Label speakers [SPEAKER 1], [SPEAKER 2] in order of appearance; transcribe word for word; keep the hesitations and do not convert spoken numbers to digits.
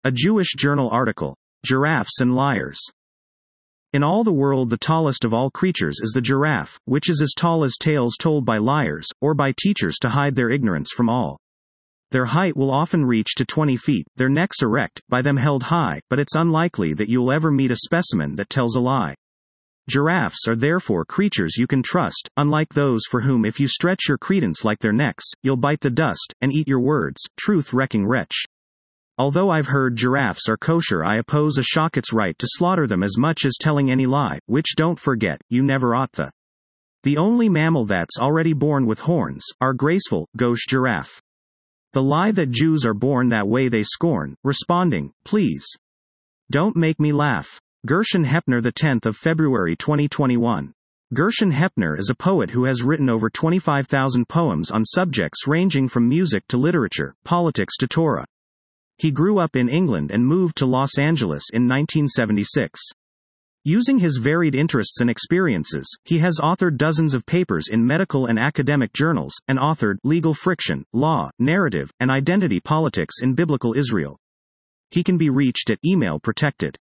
[SPEAKER 1] A Jewish Journal article. Giraffes and Liars. In all the world the tallest of all creatures is the giraffe, which is as tall as tales told by liars, or by teachers to hide their ignorance from all. Their height will often reach to twenty feet, their necks erect, by them held high, but it's unlikely that you'll ever meet a specimen that tells a lie. Giraffes are therefore creatures you can trust, unlike those for whom if you stretch your credence like their necks, you'll bite the dust, and eat your words, truth-wrecking wretch. Although I've heard giraffes are kosher, I oppose a shocket's right to slaughter them as much as telling any lie, which don't forget, you never ought the. The only mammal that's already born with horns, our graceful, gauche giraffe. The lie that Jews are born that way they scorn, responding, please. Don't make me laugh. Gershon Hepner, the tenth of February twenty twenty-one. Gershon Hepner is a poet who has written over twenty-five thousand poems on subjects ranging from music to literature, politics to Torah. He grew up in England and moved to Los Angeles in nineteen seventy-six. Using his varied interests and experiences, he has authored dozens of papers in medical and academic journals, and authored Legal Friction, Law, Narrative, and Identity Politics in Biblical Israel. He can be reached at email protected.